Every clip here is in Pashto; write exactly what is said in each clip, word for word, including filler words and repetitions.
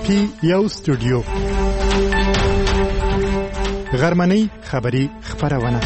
پی یو سټوډیو غرمنۍ خبری خبرونه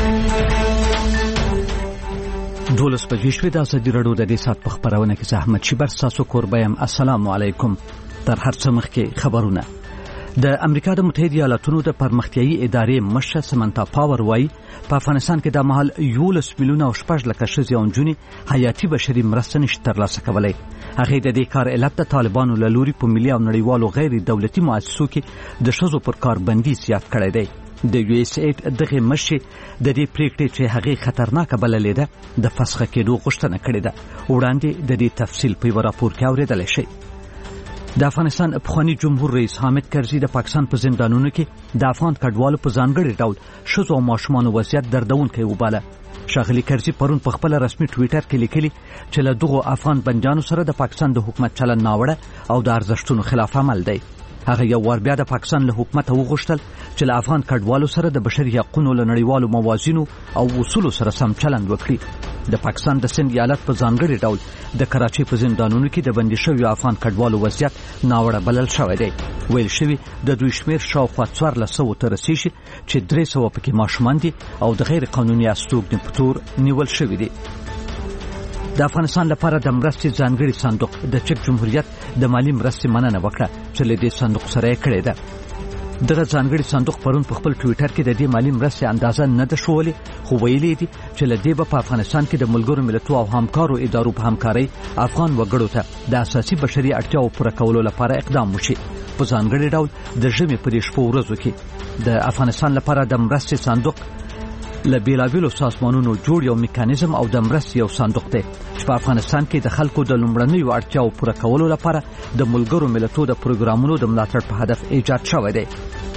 دولس بجې شوې د ازادي راډیو د دې سات په خبرونه کې زحمت شبر تاسو کوربایم السلام علیکم. تر هر څه مخکې خبرونه. د امریکا د متحده ایالاتونو د پرمختیایي ادارې مشر سمنتا پاور وايي په افغانستان کې د مهال یولس میلیونه او شپږ لکه ښځې او نجونې حیاتي بشري مرسته نشي ترلاسه کولی. هغه د دې کار علت د طالبانو له لوري په ملي او نړیوالو غیر دولتي مؤسسو کې د ښځو پر کار بندي زیات کړی دی. د یو اس ایډ دغه مشر د دې پریکړې چې هغه خطرناکه بللې ده د فسخه کېدو غوښتنه کړې ده. وړاندې د دې تفصیل په یو راپور کې اورېدل شي. د افغانستان پخوانی جمهور رئیس حامد کرزي د پاکستان په زندانونو کې د افغان کډوالو په ځانګړي ډول ښځو او ماشومانو وضعیت دردونکی وباله. ښاغلي کرزي پرون په خپل رسمي ټویټر کې لیکلي چې له دغو افغان بندیانو سره د پاکستان د حکومت چلند ناوړه او د ارزښتونو خلاف عمل دی. هغه یو وار بیا د پاکستان له حکومت وغوښتل چې له افغان کډوالو سره د بشري حقوقو له نړیوالو موازینو او اصولو سره سم چلند وکړي. د پاکستان د سند ایالت په ځانګړي ډول د کراچۍ په زندانونو کې د بندي شویو افغان کډوالو وضعیت ناوړه بلل شوی دی. ویل شوي د دوی شمېر شاوخوا څوارلس سوو ته رسیږي چې درې سوه پکې ماشومان دي او د غیر قانوني استوګنې په تور نیول شوي دي. د افغانستان لپاره د مرستې ځانګړي صندوق د چک جمهوریت د مالی مرستې مننه وکړه چې له دې صندوق سره یې کړې ده. دغه ځانګړي صندوق پرون په خپل ټویټر کې د دې مالی مرستې اندازه نه ده ښوولې، خو ویلي دي چې له دې به په افغانستان کې د ملګرو ملتونو او همکارو ادارو په همکارۍ افغان وګړو ته د اساسي بشري اړتیاو پوره کولو لپاره اقدام وشي. په ځانګړي ډول د ژمي په دې شپو ورځو کې د افغانستان لپاره د مرستې صندوق له بیلابیلو سازمانونو جوړ یو میکانیزم او د مرستې یو صندوق دی چې په افغانستان کې د خلکو د لومړنیو اړتیاو پوره کولو لپاره د ملګرو ملتونو د پروګرامونو د ملاتړ په هدف ایجاد شوی دی.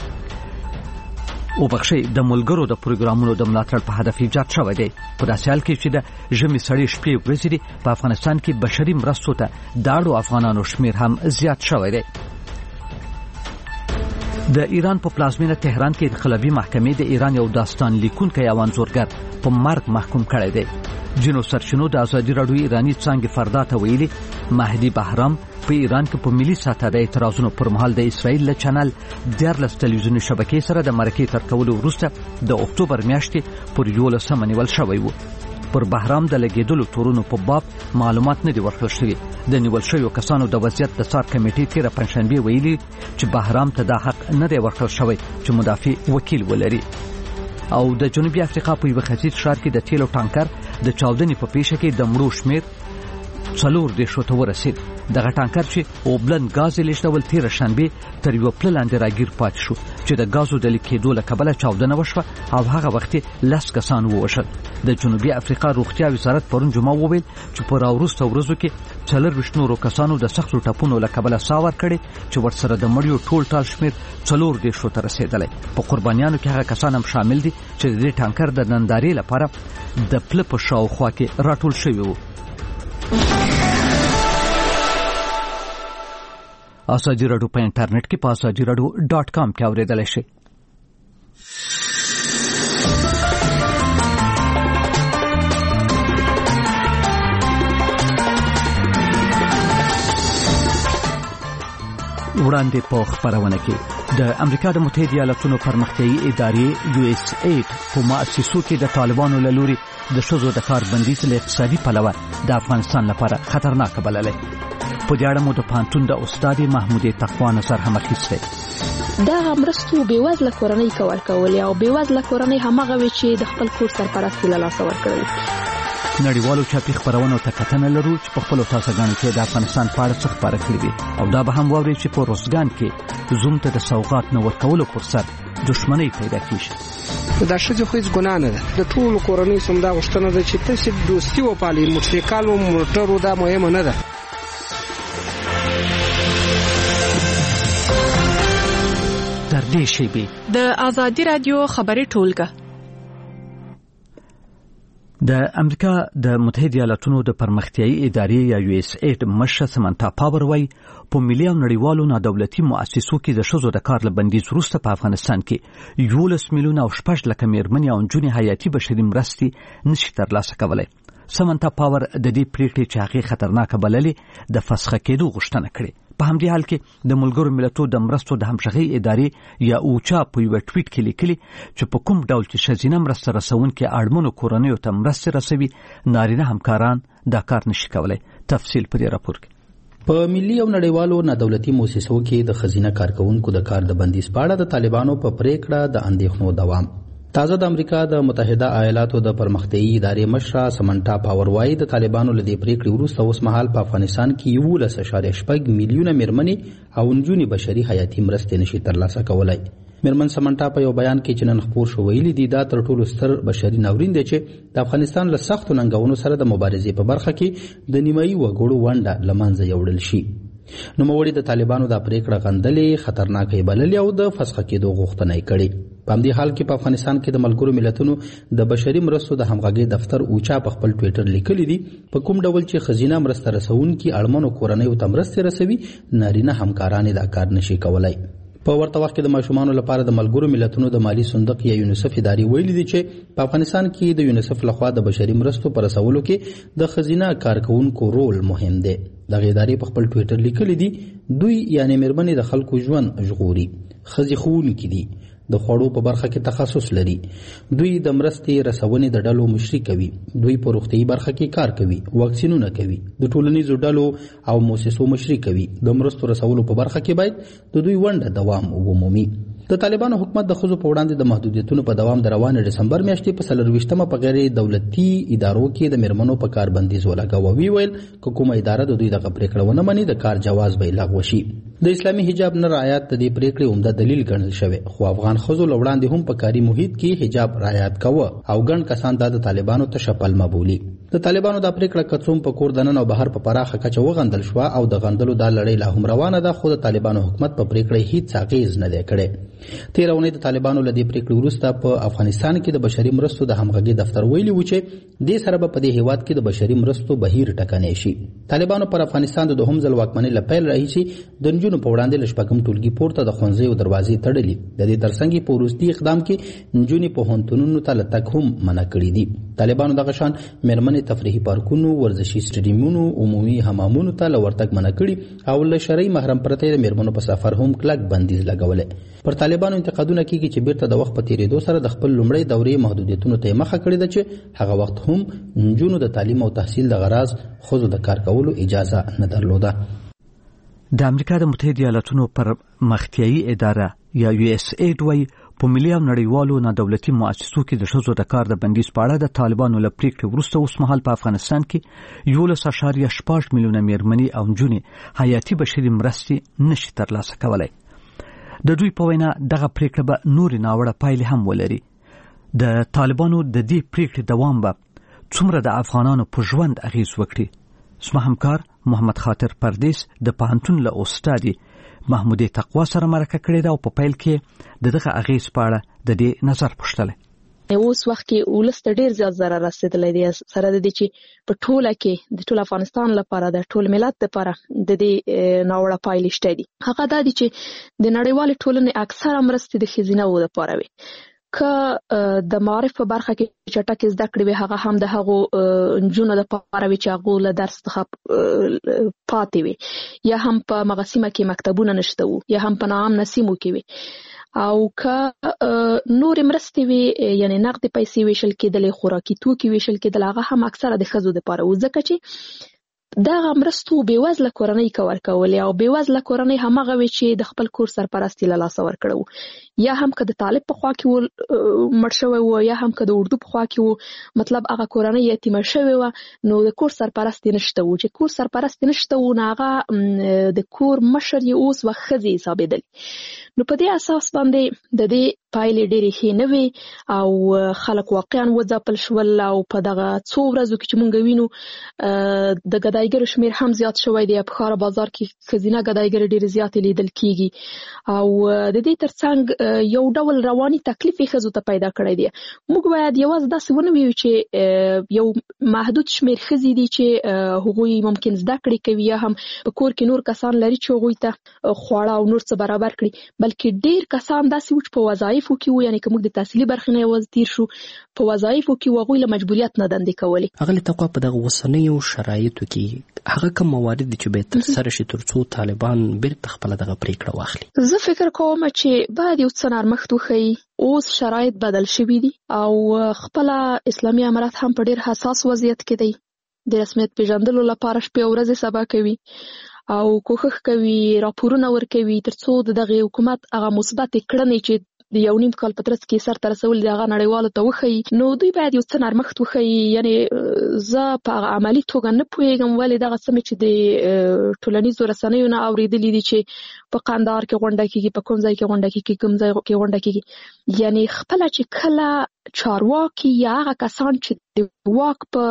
وبخښئ د ملګرو د پروګرامونو د ملاتړ په هدف ایجاد شوی دی. په داسې حال کې چې د ژمي سړې شپې ورځې دي په افغانستان کې بشري مرستو ته د اړو افغانانو شمېر هم زیات شوی دی. د ایران په پلازمینه تهران کې انقلابي محکمې د ایران یو داستان لیکونکی او انځورګر په مرګ محکوم کړی دی. ځینو سرچینو د ازادي راډیو ایراني څانګې فردا ته ویلي مهدي بهرام په ایران کې په ملي سطح د اعتراضونو پر مهال د اسرائیل له چینل دیارلس تلویزیوني شبکې سره د مرکې تر کولو وروسته د اکتوبر میاشتې پر یولسمه نیول شوی و. پر بهرام د لګیدلو تورونو په باب معلومات نه دي ورکړل شوي. د نیول شویو کسانو د وضعیت د څار کمیټې تېره پنجشنبې ویلي چې بهرام ته دا حق نه دی ورکړل شوی چې مدافع وکیل ولري. او د جنوبي افریقا په یوه ختیځ ښار کې د تیلو ټانکر د چاودنې په پیښه کې د مړو شمېر څلور دېرشو ته ورسېد. دغه ټانکر چې اوبلن ګاز یې لېږدول تېره شنبې تر یوه پله لاندې راګیر پاتې شو چې د ګازو د لیک کېدو له کبله چاودنه وشوه او هغه وخت یې لس کسان ووژل. د جنوبي افریقا روغتیا وزارت پرون جمعه وویل چې په راوروسته ورځو کې څلرویشت نورو کسانو د سختو ټپونو له کبله ساه ورکړې چې ورسره د مړیو ټول ټال شمېر څلور دېرشو ته رسېدلی. په قربانیانو کې هغه کسان هم شامل دي چې د دې ټانکر د نندارې لپاره د پله په شاوخوا کې راټول شوي وو. ازادي راډیو په انټرنیټ کې په ازادي راډیو ډاټ کام کې اورېدلی شئ. وړاندې په خبرونه کې د امریکا د متحده ایالاتونو پرمختیایي ادارې یو اس ایډ په مؤسسو کې د طالبانو له لوري د ښځو د کار بندیز له اقتصادي پلوه د افغانستان لپاره خطرناکه بللی. په دې اړه مو د پوهنتون د استاد محمودې تقوا نظر هم اخیستی. دغه مرستو بېوزله کورنۍ ته ورکولې او بېوزله کورنۍ همغه وې چې د خپل کور سرپرست له لاسه ورکړی. نړیوالو چاپي خپرونو ته کتنه لرو چې په خپلو تاسوګانو کې د افغانستان په اړه څه خپاره کړي دي او دا به هم واورئ چې په روسګان کې زوم ته د سوغات نه ورکولو پر سر دښمنۍ پیدا کېږي. دا ښځې خو هېڅ ګناه نه ده. د ټولو کورنۍ سم دا غوښتنه ده چې تاسې دوستي وپالئ. موټرسایکل و موټر و دا مهمه نه ده. تر دې شیبې د ازادي راډیو خبري ټولګه. د امریکا د متحده ایالاتونو د پرمختیایي ادارې یا یو اس ایډ مشر سمنتا پاور وايي په ملي او نړیوالو نادولتي مؤسسو کې د ښځو د کار له بندیز وروسته په افغانستان کې یولس میلیونه او شپږ لکه مېرمنې او نجونې حیاتي بشري مرستې نشي ترلاسه کولی. سمنتا پاور د دې پریکړې چې هغه خطرناکه بللې د فسخه کېدو غوښتنه کړې. په همدې حال کې د ملګرو ملتونو د مرستو د همغږۍ ادارې یا اوچا په یو ټویټ کې لیکلي چې په کوم ډول چې ښځینه مرسته رسونکي اړمنو کورنیو ته مرستې رسوي، نارینه همکاران دا کار نشي کولای. تفصیل په دې راپور کې. په ملي او نړیوالو نادولتي مؤسسو کې د ښځینه کارکونکو د کار د بندیز په اړه د طالبانو په پریکړه د اندېښنو دوام. تازه د امریکا د متحده ایالاتو د پرمختیایي ادارې مشره سمنټا پاور وايي د طالبانو له دې پریکړې وروسته اوس مهال په افغانستان کې یولس اعشاریه شپږ میلیونه میرمنې او نجونې بشري حیاتي مرستې نشي ترلاسه کولای. میرمن سمنټا په یو بیان کې چې نن خپور شو ویلي دي دا تر ټولو ستر بشري ناورین دی چې د افغانستان له سختو ننګونو سره د مبارزې په برخه کې د نیمایي وګړو ونډه له منځه یوړل شي. نوموړي د طالبانو دا پریکړه غندلې، خطرناکه بللې او د فسخ کېدو غوښتنه یې کړې. په همدې حال کې په افغانستان کې د ملګرو ملتونو د بشري مرستو د همغږۍ دفتر اوچا په خپل ټویټر لیکلي دي په کوم ډول چې ښځینه مرسته رسونکي اړمنو کورنیو ته مرستې رسوي، نارینه همکاران دا کار نشي کولای. په ورته وخت کې د ماشومانو لپاره د ملګرو ملتونو د مالی صندوق یا یونیسف ادارې ویلي دي چې په افغانستان کې د یونیسف لخوا د بشري مرستو پر رسولو کې د ښځینه کارکونکو رول مهم دی. دغه ادارې په خپل ټویټر لیکلي دي دوی یعنی میرمنې د خلکو ژوند ژغوري، ښځې ښوونکي دي، د خوړو په برخه کې تخصص لري، دوی د مرستې رسونې د ډلو مشري کوي، دوی په روغتیايي برخه کې کار کوي، واکسینونه کوي، د ټولنیزو ډلو او مؤسسو مشري کوي. د مرستو رسولو په برخه کې باید د دوی ونډه دوام ومومي. د طالبانو حکومت د ښځو په وړاندې د محدودیتونو په دوام د روانې ډسمبر میاشتې په څلرویشتمه په غیر دولتي ادارو کې د میرمنو په کار بندیز ولګاوه. وی ویل که کومه اداره د دوی دغه پریکړه ونه مني د کار جواز به لغوه شي. د اسلامي حجاب نه رعایت د دې پریکړې عمده دلیل ګڼل شوی، خو افغان ښځو له وړاندې هم په کاري محیط کې حجاب رعایت کوه او ګڼ کسان دا د طالبانو تشه پلمه بولي. د طالبانو دا پریکړه کڅوم په کور دننه او بهر په پراخه کچه وغندل شوه او د غندلو دا لړۍ لا هم روانه ده، خو د طالبانو حکومت په پریکړه هیڅ اغیز نه دی کړی. تېره اونۍ د طالبانو له دې پریکړې وروسته په افغانستان کې د بشري مرستو د همغږۍ دفتر ویلي و چې دې سره به په دې هیواد کې د بشري مرستو بهیر ټکنی شي. طالبانو پر افغانستان د دوهم ځل واکمنۍ له پیل راهیسې د نجونو په وړاندې له شپږم ټولګي پورته د ښوونځیو دروازې تړلي. د دې ترڅنګ په وروستي اقدام کې نجونې پوهنتونونو ته له تګ هم منع کړي دي. طالبانو دغه شان میرمنې تفریحي پارکونو، ورزشي سټیډیمونو، عمومي حمامونو ته له ورتګ منع کړي او له شرعي محرم پرته د میرمنو په سفر هم کلک بندیز لګولی. پر طالبانو انتقادونه کیږي چې بیرته د وخت په تیریدو سره د خپل لومړۍ دورې محدودیتونو ته مخه کړې ده چې هغه وخت هم نجونو د تعلیم او تحصیل د غرض ښځو د کار کولو اجازه نه درلوده. د امریکا د متحده ایالاتونو پرمختیایي اداره یا یو اس ایډ وايي په ملي او نړیوالو نادولتي مؤسسو کې د ښځو د کار د بندیز په اړه د طالبانو له پریکړې وروسته اوس مهال په افغانستان کې یولس اعشاریه شپږ میلیونه میرمنې او نجونې حیاتي بشري مرستې نشي ترلاسه کولی. د دوی په وینا دغه پریکړه به نورې ناوړه پایلې هم ولري. د طالبانو د دې پریکړې دوام به څومره د افغانانو په ژوند اغیز وکړي؟ زما همکار محمد خاطر پردیس د پوهنتون له استادي محمودې تقوا سره مرکه کړې ده او په پیل کې د دغه اغیز په اړه د دې نظر پوښتلی. اوس وخت کې ولس ته ډیر زیات ضرر رسیدلی دی، سره د دې چې په ټوله کې د ټول افغانستان لپاره د ټول ملت لپاره د دې ناوړه پایلې شته دي. هغه دا دي چې د نړیوالې ټولنې اکثره مرستې د ښځینه لپاره وي. که د معارف په برخه کې چټکې زده کړې وي، هغه هم د هغو نجونو لپاره وي چې هغوی له درس څخه پاتې وي، یا هم په مغه سیمه کې مکتبونه نشته وو، یا هم په ناامنه سیمو کې وي. او که نورې مرستې وي یعنې نقدې پیسې ویشل کېدلې، خوراکي توکي ویشل کېدل، هغه هم اکثره د ښځو لپاره وو، ځکه چې دغه مرستو بېوزله کورنۍ ته ورکولې او بېوزله کورنۍ همغه وي چې د خپل کور سرپرستي له لاسه ورکړی وو، یا هم که د طالب په خوا کې و مړ شوی وو، یا هم که د اردو په خوا کې وو، مطلب هغه کورنۍ یتیمه شوې وه، نو د کور سرپرستي نشته وو. چې کور سرپرستي نشته وو نو هغه د کور مشر یې اوس وخت ښځې حسابېدلې. نو په دې اساس باندې د دې پایلې ډېرې ښې نه وي او خلک واقعا وځپل شول. او په دغه څو ورځو کې چې مونږ وینو د ګدایګرو شمېر هم زیات شوی دی، په ښار بازار کې ښځینه ګدایګرې ډېرې زیاتې لیدل کېږي او د دې ترڅنګ یو ډول رواني تکلیف یې ښځو ته پیدا کړی دی. موږ باید یوازې داسې ونه ویو چې یو محدود شمېر ښځې دي چې هغوی ممکن زده کړې کوي، یا هم په کور کې نور کسان لري چې هغوی ته خواړه او نور څه برابر کړي، بلکې ډېر کسان داسې وو چې په وظایفو کې وو، یعنې که موږ د تحصیلي برخې نه یوازې تیر شو، په وظایفو کې وو، هغوی له مجبوریت نه دندې کولې. ښاغلې تقوا، په دغه اوسنیو شرایطو کې کې هغه کوم موارد دي چې به تر سره شي ترڅو طالبان بیرته خپل دغه پریکړه واخلي؟ زه فکر کوم چې باید یو څه نرمښت وښیي. اوس شرایط بدل شوي دي او خپل اسلامي امارات هم په ډیر حساس وضعیت کې دی. د رسمیت پیژندلو لپاره شپې او ورځې سبا کوي او کوښښ کوي راپورونه ورکوي ترڅو د دغه حکومت هغه مثبت کړنې چې د یو نیم کال په ترڅ کې سرته رسول دي هغه نړیوالو ته وښیي. نو دوی باید یو څه نرمښت وښیي. یعنې زه په هغه عملي توګه نه پوهېږم ولې دغه څه مې چې د ټولنیزو رسنیو نه اورېدلي دي چې په قندهار کې غونډه کېږي، په کوم ځای کې غونډه کېږي، کوم ځای کې غونډه کېږي. یعنې خپله چې کله چارواکي یا هغه کسان چې د واک په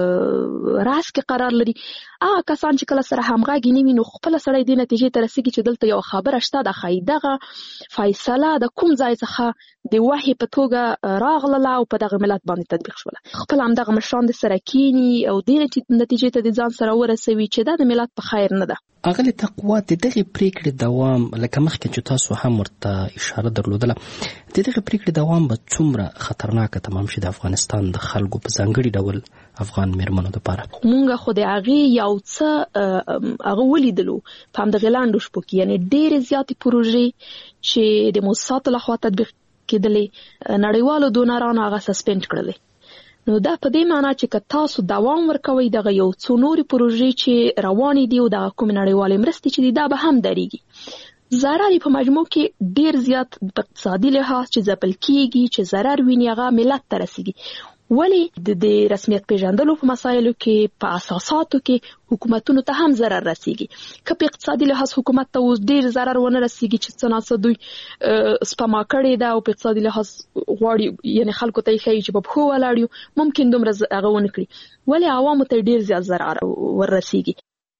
راس کې قرار لري هغه کسان چې کله سره همغږي نه وي نو خپله سړی دې نتیجې ته رسېږي چې دلته یو خبره شته ده ښایي دغه فیصله د کوم ځای څخه د وحي په توګه راغله او په دغه ملت باندې تطبیق شوله. خپل همدغه مشران د سره کیني او دې نتیجې ته د ځان سره ورسوي چې دا د ملت په خیر نه ده. اغلی تقوا د دغه پریکړې دوام لکه مخکې چې تاسو هم ورته اشاره درلودله د دغه پریکړې دوام به څومره خطرناک تمام شي د افغانستان د خلکو په ځانګړي ډول افغان میرمنو لپاره؟ مونږ خو د هغې یو څه هغه ولیدلو په همدغې لنډو شپو کې، یعنې ډېرې زیاتې پروژې چې د موسساتو لخوا تطبیق کېدلې نړیوالو ډونرانو هغه سسپینډ کړلې. نو دا په دې معنی چې که تاسو دوام ورکوئ دغه یو څو نورې پروژې چې روانې دي او دغه کومې نړیوالې مرستې چې دي دا به هم درېږي. ضرر په مجموع کې ډیر زیات په اقتصادي لحاظ چې ځپل کېږي چې ضرر ویني هغه ملت ته رسېږي. ولې د رسمیت پیژندلو په مسایلو کې په اساساتو کې حکومتونو ته هم ضرر رسېږي. که په اقتصادي لحاظ حکومت ته اوس ډیر ضرر ونه رسېږي چې څه ناڅه دوی سپما کړې ده او په اقتصادي لحاظ غواړي یعنې خلکو ته یې ښایي چې په پښو ولاړ یو ممکن دومره هغه ونه کړي ولې عوامو ته ډیر زیات ضرر وررسېږي.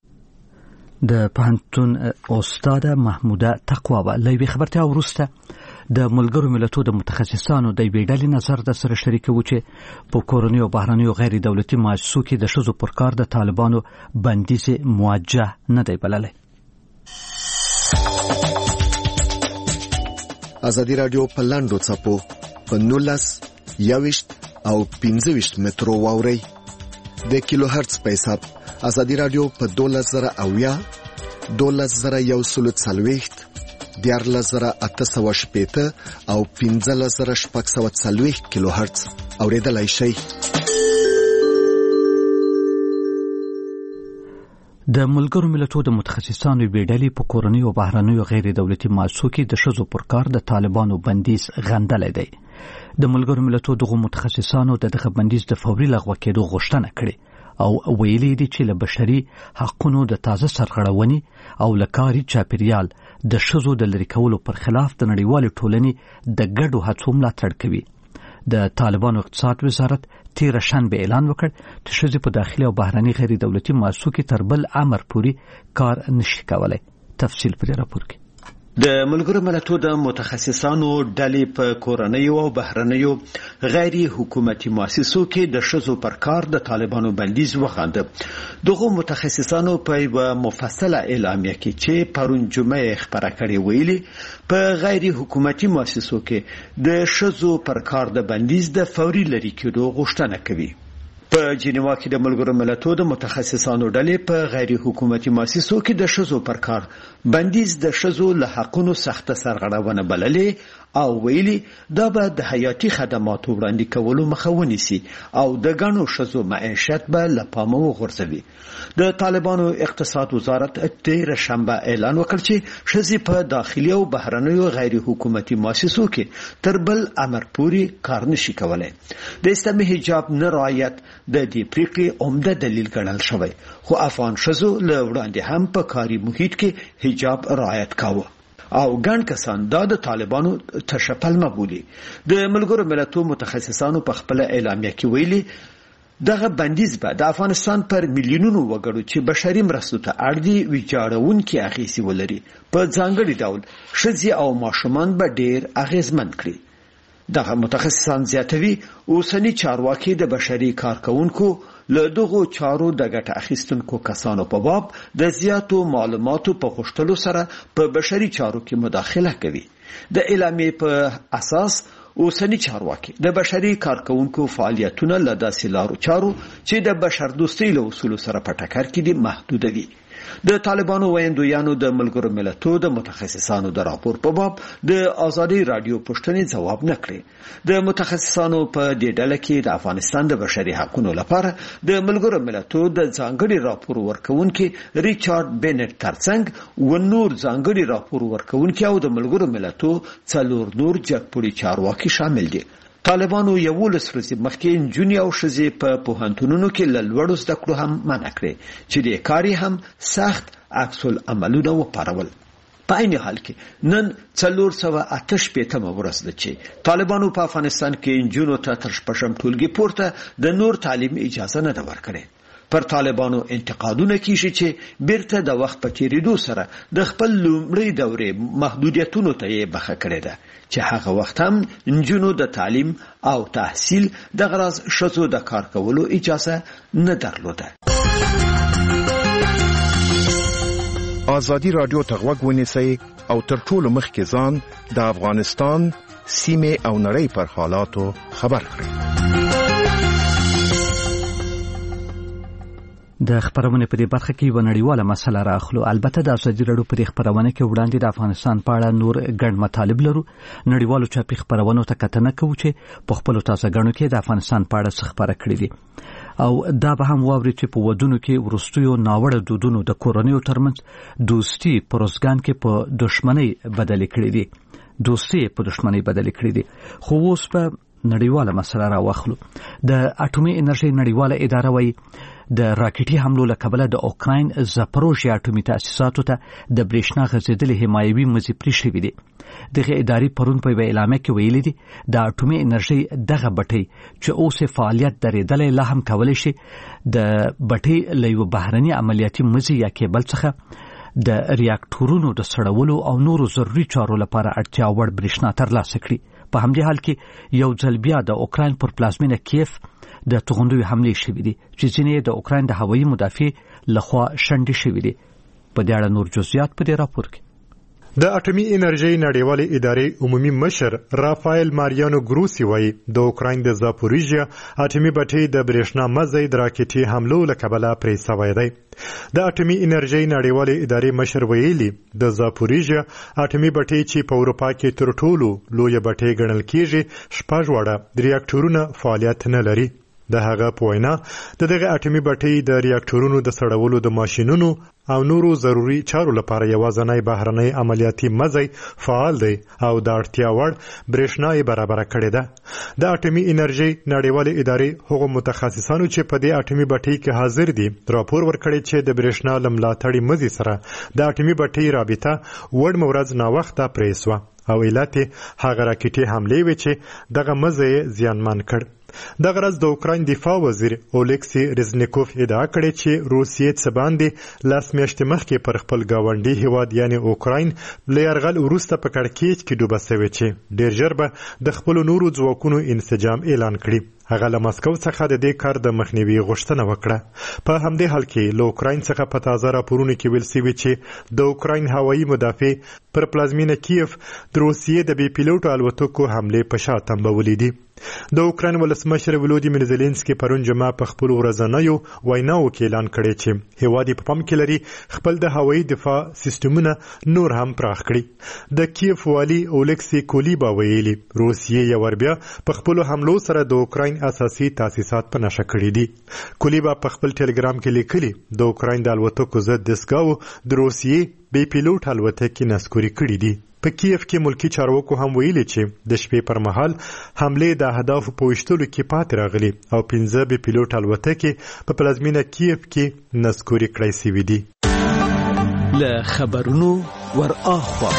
د پوهنتون استاد محموده تقوا له یوې خبرتیا وروسته د ملګرو ملتونو د متخصصانو د یوې ډلې نظر د سره شریکوي چې په کورنیو او بهرنیو غیر دولتي مؤسسو کې د ښځو پر کار د طالبانو بندیز موجه نه دی بللی. ازادي رادیو په لاندو څپو په نولس یویشت او پنځه ویشت مترو واوري د کیلو هرتز په حساب. ازادي رادیو په دولس زره اویا دولس زره یو سلو څلوېښت دیارلس زره اته سوه شپېته او پنځلس زره شپږ سوه څلوېښت کیلو هرتز اورېدلای شئ. د ملګرو ملتونو د متخصصانو یوې ډلې په کورنیو او بهرنیو غیر دولتي مؤسسو کې د ښځو پر کار د طالبانو بندیز غندلی دی. د ملګرو ملتونو دغو متخصصانو د دغه بندیز د فوري لغوه کېدو غوښتنه کړې او ویلي دي چې له بشري حقونو د تازه سرغړونې او له کاري چاپیریال د ښځو د لرې کولو پر خلاف د نړیوالې ټولنې د ګډو هڅو ملاتړ کوي. د طالبانو اقتصاد وزارت تیره شنبه اعلان وکړ چې ښځې په داخلي او بهرني غیر دولتي مؤسسو کې تر بل امر پورې کار نشي کولی. تفصیل پر راپور کې. د ملګرو ملتونو د متخصصانو ډلې په کورنیو او بهرنیو غیر حکومتي مؤسسو کې د ښځو پر کار د طالبانو بندیز وغنده. دغه متخصصانو په یوه مفصله اعلامیه کې چې پرون جمعه خبره کړې ویلي په غیر حکومتي مؤسسو کې د ښځو پر کار د بندیز د فوري لرې کېدو غوښتنه کوي. په جنیوا کې د ملګرو ملتونو د متخصصانو ډلې په غیر حکومتي مؤسسو کې د ښځو پر کار بندیز د ښځو له حقونو سخته سرغړونه بللې او ویلي دا به د حیاتي خدماتو وړاندې کولو مخه ونیسي او د ګڼو ښځو معیشت به له پامه وغورځوي. د طالبانو اقتصاد وزارت تیره شنبه اعلان وکړ چې ښځې په داخلي او بهرنیو غیر حکومتي مؤسسو کې تر بل امر پورې کار نشي کولی. د اسلامي حجاب نه رعایت د دې پریکړې عمده دلیل ګڼل شوی خو افغان ښځو له وړاندې هم په کاري محیط کې حجاب رعایت کاوه او ګڼ کسان دا د طالبانو تشپلمه بولي. د ملګرو ملتونو متخصصانو په خپل اعلامیه کې ویلي دغه بندیز به د افغانستان پر میلیونونو وګړو چې بشري مرستو ته اړ دي ویجاړونکي اغېزې ولري. په ځانګړي ډول ښځې او ماشومان به ډېر اغېزمن کړي. دغه متخصصان زیاتوي اوسنی چارواکي د بشري کارکونکو له دغو چارو د ګټه اخیستونکو کسانو په باب د زیاتو معلوماتو په غوښتلو سره په بشري چارو کې مداخله کوي. د اعلامیې په اساس اوسنی چارواکي د بشري کارکونکو فعالیتونه له داسې لارو چارو چې د بشر دوستۍ له اصولو سره په ټکر کې دي محدود دي. د طالبانو ویندویانو د ملګرو ملتونو د متخصصانو د راپور په باب د آزادي رادیو پوښتنې جواب نه کړی. د متخصصانو په دې ډله کې د افغانستان د بشري حقوقو لپاره د ملګرو ملتونو د ځانګړي راپور ورکونکي ریچارډ بینټ ترڅنګ و نور ځانګړي راپور ورکونکي او د ملګرو ملتونو څلور نور جګپوړي چارواکي شامل دي. طالبانو یولس ورځې مخکې نجونې او ښځې په پوهنتونونو کې له لوړو زده کړو هم منع کړې چې د کار هم سخت عکس العملونه وپارول. په عین حال کې نن څلور سوه اته شپېتمه ورځ ده چې طالبانو په افغانستان کې نجونو ته تر شپږم ټولګي پورته د نور تعلیم اجازه نه ده ورکړې. پر طالبانو انتقادونه کیږي چې بیرته د وخت په تیریدو سره د خپل لومړی دورې محدودیتونو ته یې بخښه کړې ده چې هغه وخت هم نجونو د تعلیم او تحصیل د غرض ښځو د کار کولو اجازه نه درلوده. آزادي رادیو ته غوږ ونیسئ او تر ټولو مخکې ځان د افغانستان سیمې او نړۍ پر حالاتو خبر کړئ. د خبرونه په دې برخه کې یو نړیواله مسله راخلو. البته د ازادي رادیو په خبرونه کې وړاندې د افغانستان په اړه نور ګڼ مطالب لرو. نړیوالو چاپي خبرونو ته کتنه کوو چې په خپل تازه غنو کې د افغانستان په اړه څه خبره کړې دي او دا به هم واوري چې په ودونو کې ورستیو ناوړه دودونو د کورنیو ترمنځ دوستي پروسګان کې په دښمنۍ بدل کړې دي. دوستي په دښمنۍ بدل کړې دي. خو اوس په نړیواله مسله راوخلو. د اټومي انرژي نړیواله اداره وایي د راکټي حملو له کبله د اوکراین زاپروژیا اټومي تاسیساتو ته د برېښنا غځېدلې حمایوي مزي پرې شوي دي. دغه ادارې پرون په یوه اعلامیه کې ویلي دي د اټومي انرژي دغه بټۍ چې اوس فعالیت درېدلی لا هم کولی شي د بټۍ له یوه بهرني عملیاتي مزي یا کیبل څخه د ریاکټورونو د سړولو او نورو ضروري چارو لپاره اړتیا وړ برېښنا ترلاسه کړي. په همدې حال کې یو ځل بیا د اوکراین پر پلازمینه کیف د توغندوی حملې شوې دي چې ځینې د اوکراین د هوایي مدافع لخوا شنډې شوې دي. په دې اړه نور جزئیات په دې راپور کې. د اټومي انرژي نړیوالې ادارې عمومي مشر رافایل ماریانو ګروسی وایي د اوکراین د زاپوریژیا اټومي بټۍ د برېښنا مزي د راکټي حملو له کبله پرې شوی دی. د اټومي انرژي نړیوالې ادارې مشر ویلي د زاپوریژیا اټومي بټۍ چې په اروپا کې تر ټولو لویه بټۍ ګڼل کیږي شپږ وړه ریاکټورونه فعالیت نه لري. د هغه په وینا د دغه اټومي بټۍ د ریاکټورونو د سړولو د ماشینونو او نورو ضروري چارو لپاره یوازینی بهرنی عملیاتي مزي فعال دی او د اړتیا وړ برېښنا یې برابر کړې ده. د اټومي انرژي نړیوالې ادارې هغو متخصصانو چې په دې اټومي بټۍ کې حاضر دي راپور ورکړی چې د برېښنا له ملاتړي مزي سره د اټومي بټۍ رابطه وړ مورز ناوخته پرې شوه او علت هغه راکټي حملې وې چې دغه مزي زیانمن کړ. د غرض د اوکراین دفاع وزیر اولکسی رزنیکوف ادعا کړې چې روسیې څه باندې لاس میاشتې مخکې پر خپل ګاونډي هیواد یعنی اوکراین له یرغل وروسته په کړکېچ کې ډوبه شوې چې ډېر ژر به د خپلو نورو ځواکونو انسجام اعلان کړي. هغه له مسکو څخه د دې کار د مخنیوي غوښتنه وکړه. په همدې حال کې له اوکراین څخه په تازه راپورونو کې ویل شوي چې د اوکراین هوایي مدافع پر پلازمینه کیف د روسیې د بې پیلوټو الوتکو حملې په شا تنبولې دي. د اوکراین ولسمشر ولودیمیر زيلنسکي پرون جمعه په خپل ورځنیو ویناو کې اعلان کړی چې هیواد په پام کې لري خپل د هوایي دفاع سیستمونه نور هم پراخ کړي. د کیف والی اولکسی کولیبا ویلي روسیې یو ور بیا په خپل حملو سره د اوکراین اساسي تاسیسات په نشه کړي دي. کولیبا په خپل ټلګرام کې لیکلي د اوکراین د الوتکو ضد دستګاو د روسیې بې پیلوټ الوتکې نسکوري کړي دي. په کیف کې ملکی چارواکو هم ویلي چې د شپې پر مهال حملې د اهدافو په وشتلو کې پاتې راغلي او پنځه بې پیلوټ الوتکې په پلازمینه کیف کې نسکوري کړای شوي دي. له خبرونو ور اخوا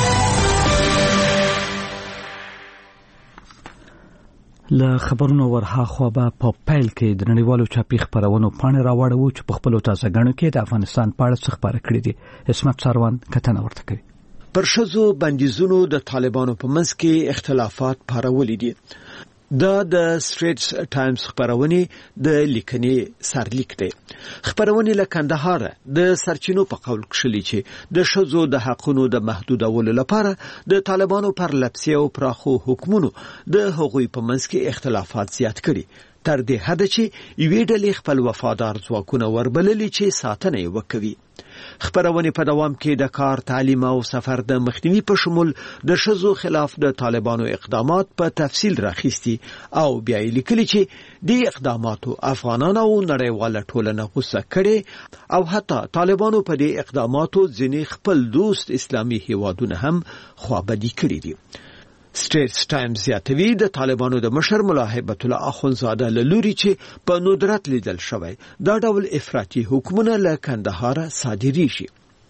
له خبرونو ورهاخوا به په پیل کې د نړیوالو چاپي خبرونو پاڼې راوړو چې په خپلو تازه غنو کې د افغانستان په اړه څه خبره کړې دي. اسمت ساروان کتنه ورته کوي. پر شذو بندیزونو د طالبانو په منځ کې اختلافات پارولې دي. دا د سټریټس ټایمز خبرونه د لیکنې سرلیک دی. خبرونه له کندهار د سرچینو په قول کښلي چې د شذو د حقونو د محدودولو لپاره د طالبانو پر لپسي او پراخو حکومتونو د هغوی په منځ کې اختلافات زیات کړي، تر دې حد چې یوې ډلې خپل وفادار ځواکونه وربللي چې ساتنه یې وکوي. خبرونه په دوام کې د کار، تعلیم او سفر د مخنیوي په شمول د شذو خلاف د طالبانو اقدامات په تفصیل راخیستي او بیا یې لیکلي چې د اقداماتو افغانان او نړیواله ټولنه غوسه کړي او حتی طالبانو په دې اقداماتو ځینې خپل دوست اسلامي هیوادونه هم خوابدي کړي دي. سټریټس ټایمز زیاتوي د طالبانو د مشر ملا هیبت الله اخونزاده له لوري چې په ندرت لیدل شوی دا ډول افراطي حکمونه له کندهار صادریږي.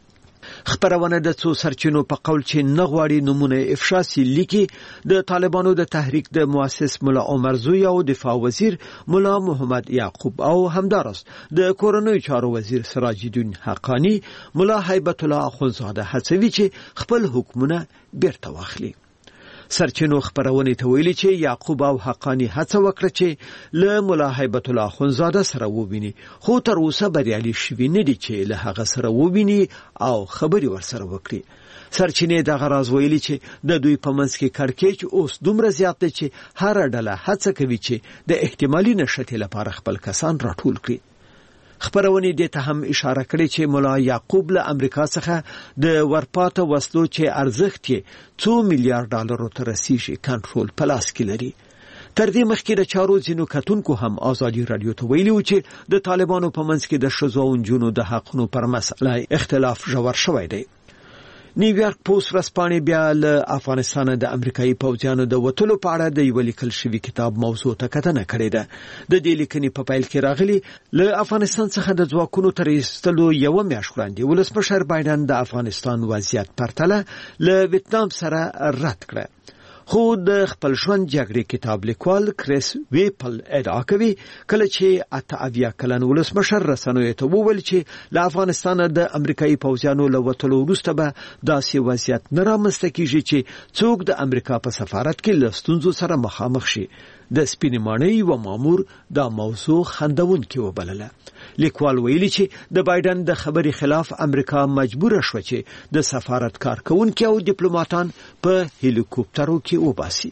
خبرونه د څو سرچینو په قول چې نه غواړي نمونه افشا سي لیکي د طالبانو د تحریک د مؤسس ملا عمر زوی او دفاع وزیر ملا محمد یعقوب او همدارس د کورنۍ چارو وزیر سراج الدین حقانی ملا هیبت الله اخونزاده هڅوي چې خپل حکمونه بیرته واخلي. سرچینو خبرونه ته ویلي چې یعقوب او حقانی هڅه وکړه چې له ملا هیبت الله اخونزاده سره وویني، خو تر اوسه بریالي شوي نه دي چې له هغه سره وویني او خبري ورسره وکړي. سرچینې دغه راز ویلي چې د دوی په منځ کې کړکېچ اوس دومره زیات دی چې هر ډله هڅه کوي چې د احتمالي نشټې لپاره خپل کسان راټول کړي. خبرونه دې ته هم اشاره کړې چې مولا یعقوب له امریکا څخه د ورپاته وسلو چې ارزښت یې څو میلیارډ ډالرو ته رسیږي کنټرول په لاس کې لري. تر دې مخکې د چارو ځینو کتونکو هم ازادي رادیو ته ویلي و چې د طالبانو په منځ کې د ښځو او نجونو د حقونو پر مسله اختلاف ژور شوی دی. نیویارک پوسټ ورځپاڼې بیا له افغانستان د امریکایي پوځیانو د وټلو په اړه د یو لیکل شوی کتاب موضوع ته کتنه کړې ده. د دې لیکنې په پیل کې راغلي له افغانستان څخه د ځواکونو تر ایستلو یو میاشت وړاندې ولسمشر بایدن د افغانستان وضعیت پرتله له ویتنام سره رد کړ. خو د خپل ژوند جګړې کتاب لیکوال کریس ویپل ادعا کوي کله چې اته اویا کلن ولسمشر رسنیو ته وویل چې له افغانستان د امریکایي پوځیانو له وتلو وروسته به داسې وضعیت نه رامنځته کیږي چې څوک د امریکا په سفارت کې له ستونزو سره مخامخ شي. د سپینې ماڼۍ و مامور دا موضوع خندونکې وبلله. لیکوال ویلي چې د بایدن د خبرې خلاف امریکا مجبوره شوه چې د سفارت کارکونکي او ډیپلوماټان په هلیکوپټرو کې وباسي.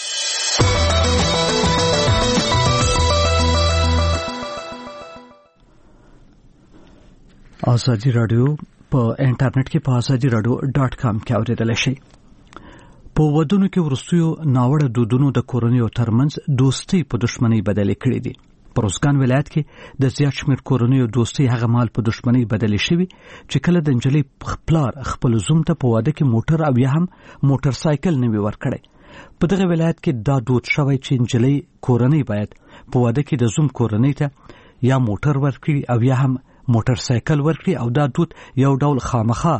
ازادي رادیو په انټرنیټ کې په ازادي رادیو ډاټ کام کې اوریدل شي. په ودونو کې ورستیو ناوړه دودونو د کورنیو ترمنځ دوستي په دښمنۍ بدلې کړې دي. په روزګان ولایت کې د زیات شمېر کورنیو دوستي هغه مال په دښمنۍ بدلې شوي چې کله د نجلۍ پلار خپل زوم ته په واده کې موټر او یا هم موټر سایکل نه وي ورکړی. په دغه ولایت کې دا دود شوی چې نجلۍ کورنۍ باید په واده کې د زوم کورنۍ ته یا موټر ورکړي او یا هم موټر سایکل ورکړي او دا دود یو ډول خامخا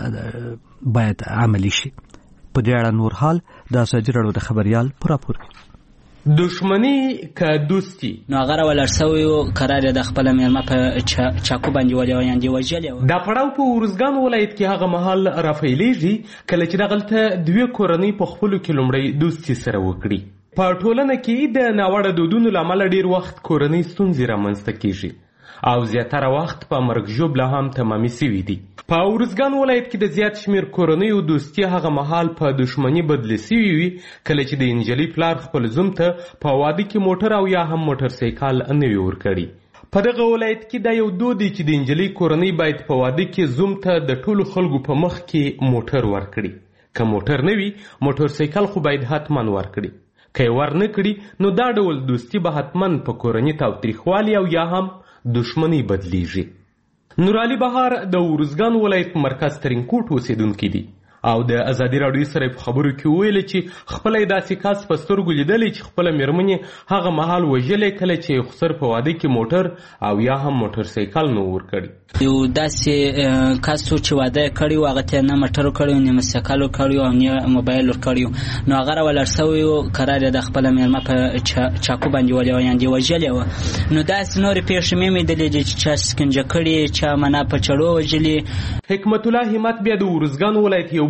باید عملی شي. په دې اړه نور حال د ازادي رادیو د خبريال پراپور دشمنی که دوستی نو هغه ولرسوي قرار د خپل مېرمه په چاکو باندې ولې وایي وجلې دا پړاو په ورزګان ولایت کې هغه محل رافایلېږي کله چې دغلته دوی کورنۍ په خپل کې لومړی دوستی سره وکړي. په ټولنه کې د ناوړه دودونو لامل ډیر وخت کورنۍ ستونزې رامنځته کیږي او زیاتره وخت په مرګ ژوبله هم تمامي سوي دي. په ورزګان ولایت کې د زیات شمیر کورنیو دوستي هغه مهال په دښمنۍ بدلې سوي وي کله چې د انجلۍ پلار خپل زوم ته په واده کې موټر او یا هم موټر سایکل نه وي ورکړي. په دغه ولایت کې دا یو دود دی چې د انجلۍ کورنۍ باید په واده کې زوم ته د ټولو خلکو په مخ کې موټر ورکړي. که موټر نه وي موټر سایکل خو باید حتما ورکړي. که یې ور نه کړي نو دا ډول دوستي به حتما په کورنۍ تاوتریخوالي او یا هم دښمنۍ بدلیږي. نورعلی بهار د ورزګان ولایت مرکز ترینکوټ اوسیدونکی دی او د ازادي رادیو سره په خبرو کې ویل چې خپل داسې کس په سترګو لیدلی چې خپل مېرمنې هغه مهال وژلې کله چې خسر په واده کې موټر او یا هم موټر سایکل نه ورکړي. یو داسې کس چې واده کړی و هغه ته نه موټر کړی نه سایکل کړی او نه موبایل کړی نو هغه ولرسوي قرار د خپل مېرمه په چاکو باندې ولې وایي وژلې و نو داسې نور پیښې مې مېدلې چې چا سکنجه کړي چا منا په چړو وژلې. حکمت الله همت بیا د ورزګان ولایت یو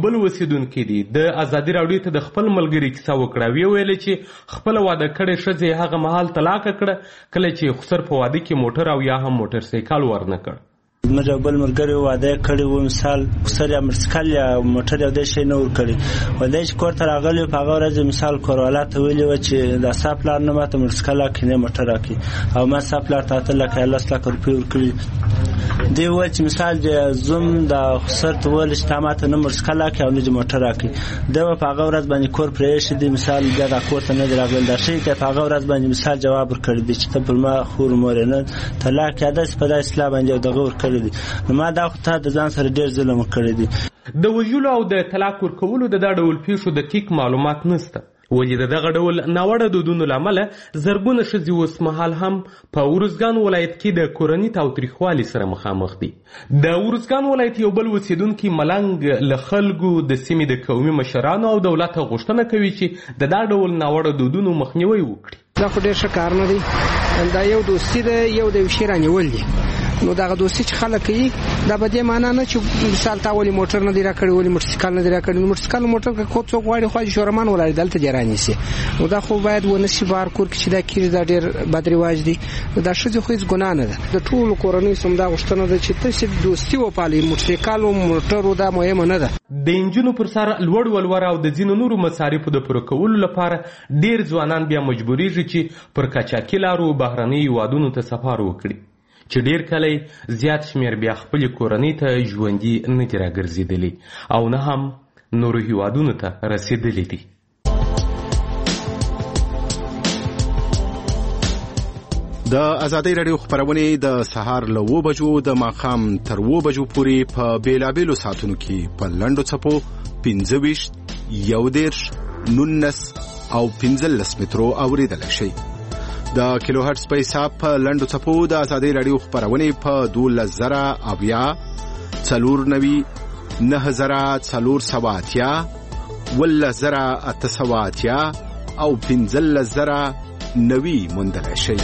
بل اوسیدونکي دي د ازادي راډیو ته د خپل ملګري کیسه وکړه. ویې ویل چې خپله واده کړې ښځې هغه مهال طلاق کړه کله چې خسر په واده کې موټر او یا هم موټر سایکل ورنه کړ. زموږ یو بل ملګري واده کړی و، مثال خسر یا موټرسایکل یا موټر یو دې شی نه ورکړي. واده چې کور ته راغلی په هغه ورځ مثال کوروالا ته ویلي وه چې دا ستا پلار نه ماته موټرسایکل راکړي نه موټر راکړي، او ما ستا پلار ته اته لکه یا لس لکه روپۍ ورکړي. دی وویل چې مثال د زوم د خسر ته وویل چې تا ماته نه موټرسایکل راکړي او نه دې موټر راکړي. دی به په هغه ورځ باندې کور پرې ایښی دی، مثال بیا دا کور ته نه دی راغلی. دا ښیي ته په هغه ورځ باندې مثال جواب ورکړی دی چې ته پر ما خور مور یې نه طلاق یا داسې په داسې اصلاح باندې یو دغه ورکړی دی. نو ما دا خو تا د ځان سره ډېر ظلم کړی دی. د وژلو او د طلاق ورکولو د دا ډول پیښو دقیق معلومات نشته، ولې د دغه ډول ناوړه دودونو له امله زرګونه ښځې اوس مهال هم په ارزګان ولایت کې د کورني تاوتریخوالي سره مخامخ دي. د ارزګان ولایت یو بل اوسیدونکي ملنګ له خلکو د سیمې د قومي مشرانو او دولت غوښتنه کوي چې د دا ډول ناوړه دودونو مخنیوی وکړي. دا خو ډېر ښه کار نه دی، دا یو دوستي ده، یو د یو شي رانیول دي. نو دغه دوستي چې خلک کوي دا به دې معنا نه چې مثال تا ولې موټر نه دی راکړی، ولې موټرسایکل نه دی راکړی. نو موټرسایکل موټر که کوم څوک غواړي خواجه شورمان ولاړ دلته دې رانیسي. نو دا خو باید ونه شي بار کور کې چې دا کېږي، دا ډېر بد رواج دی. دا ښځې خو هېڅ ګناه نه ده. د ټولو کورنیو سم دا غوښتنه ده چې تاسې دوستي وپالئ، موټرسایکل و موټر و دا مهمه نه ده. د انجونو پر سر لوړ ولور او د ځینو نورو مصارفو د پوره کولو لپاره ډېر ځوانان بیا مجبوریږي چې پر قاچاقي لارو بهرنیو هیوادونو ته سفر وکړي، چې ډېر کله زیات شمېر بیا خپلې کورنۍ ته ژوندي نه دي راګرځېدلي او نه هم نورو هیوادونو ته رسېدلي دي. د ازادۍ راډیو خپرونې د سهار له اوو بجو د ماښام تر اوو بجو پورې په بېلابېلو ساعتونو کې په لنډو څپو پنځه ویشت، یو دېرش، نولس او پنځلس مترو اورېدلی شئ. د کیلو هرټز په حساب په لنډو څپو د ازادۍ راډیو خپرونې په دولس زره اویا، څلور نوي، نهه زره څلور سوه اتیا، اوولس زره اته سوه اتیا او پنځلس زره نوي موندلی شئ.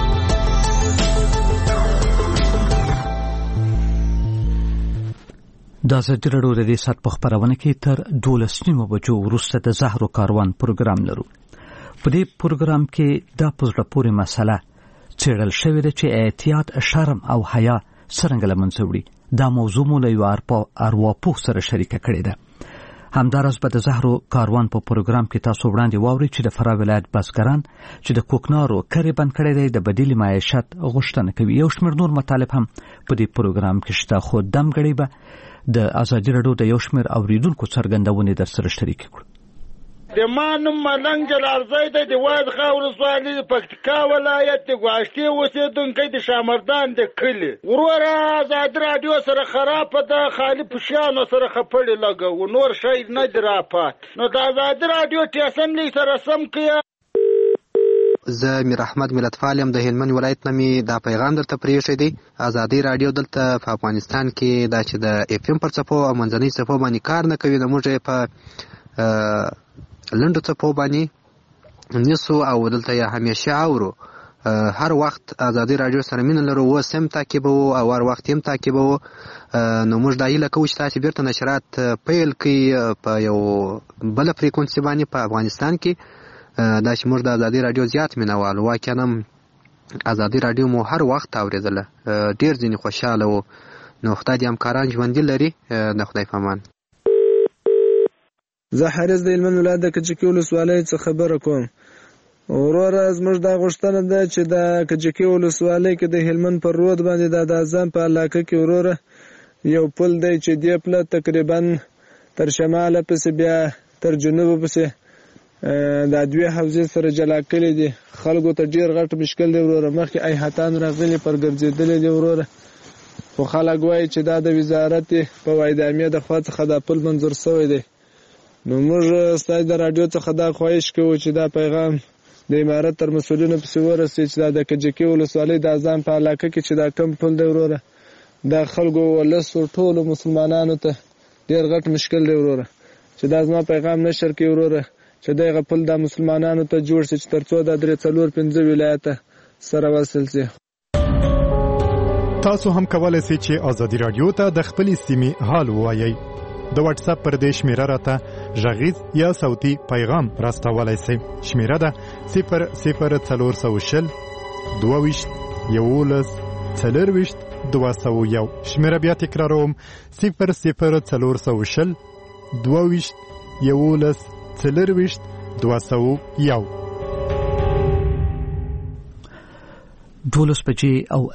د ازادي راډیو د دې ساعت په خپرونه کې تر دولس نیمو بجو وروسته د زهرو کاروان پروګرام لرو. په دې پروګرام کې دا په زړه پورې مسله څېړل شوې ده چې احتیاط، شرم او حیا څرنګه له منځه وړي. دا موضوع مو له یو ارواپوه سره شریکه کړې ده. همداراز به د زهرو کاروان په پروګرام کې تاسو وړاندې واورئ چې د فراه ولایت بزګران چې د کوکنارو کرې بند کړی دی د بدیل معیشت غوښتنه کوي. یو شمېر نور مطالب هم په دې پروګرام کې شته، خو دم ګړی به د ازادي راډیو د یو شمېر اوریدونکو څرګندونې در سره شریکې کړو. د ما نوم ملنګ جلالزی دی، د وازغه ولسوالي د پکتیکا ولایت د ګواشتې اوسېدونکی د شامردان د کلي. وروره ازادي راډیو سره خرابه ده، خالي پوشیانو سره خپړې لګوو، نور شی نه دی راپات. نو د ازادي راډیو ټیسن لیک سره سم کړه. زه میر احمد ملتفال یم، د هلمند ولایت نه مې دا پیغام درته پرېښی دی. ازادي راډیو دلته په افغانستان کې دا چې د اف ام پر څپو او منځنۍ څپو باندې کار نه کوي، نو موږ یې په لنډو څپو باندې نیسو او دلته یې همیشه اورو. هر وخت ازادي راډیو سره مینه لرو، اوس هم تعقیبوو او هر وخت هم تعقیبوو. نو موږ دا هیله کوو چې تاسې بیرته نشرات پیل کړئ په یو بله فریکونسي باندې په افغانستان کې، دا چې موږ د ازادي راډیو زیات مینوال. واقعا هم ازادي راډیو مو هر وخت اورېدله، ډېر ځینې خوشحاله وو. نو خدای دې همکاران ژوندي لري. د خدای په امان. زه حارث د هلمند ولایت د کجکي ولسوالۍ څخه خبره کوم. وروره زموږ دا غوښتنه ده چې د کجکي ولسوالۍ کې د هلمند پر رود باندې د اذان په علاقه کې وروره یو پل دی چې دې پله تقریبا تر شماله پسې بیا تر جنوبه پسې دا دوی حوزې سره جلا کړي دي. خلکو ته ډېر غټ مشکل دی وروره. مخکې ایحاتان راغلي پر ګرځېدلي دي وروره، خو خلک وایي چې دا د وزارت په وایدامې د خوا څخه دا پل منظور شوی دی. نو موږ ستاسو د راډیو څخه دا خواهش کوو چې دا پیغام د امارت تر مسؤلینو پسې ورسوي چې دا د کجکي ولسوالۍ د اذان په علاقه کې چې دا کم پل دی وروره، دا خلکو ولسو ټولو مسلمانانو ته ډېر غټ مشکل دی وروره، چې دا زما پیغام نشر کړي وروره چې دغه پل د مسلمانانو ته جوړ شي چې تر څو د درې څلور پنځه ولایته سره وصل شي. تاسو هم کولای شئ چې ازادي راډیو ته د خپلې سیمې حال ووایئ. د واتس اپ پر دې شمیره راته غږیز یا صوتي پیغام راستولای شئ. شمیره ده صفر صفر څلور سوه شل دوه ویشت یولس څلور ویشت دوه سوه یو. شمیره بیا تکراروم صفر صفر څلور سوه شل دوه ویشت یولس څلور ویشت دوه سوه یو. دولس بجې او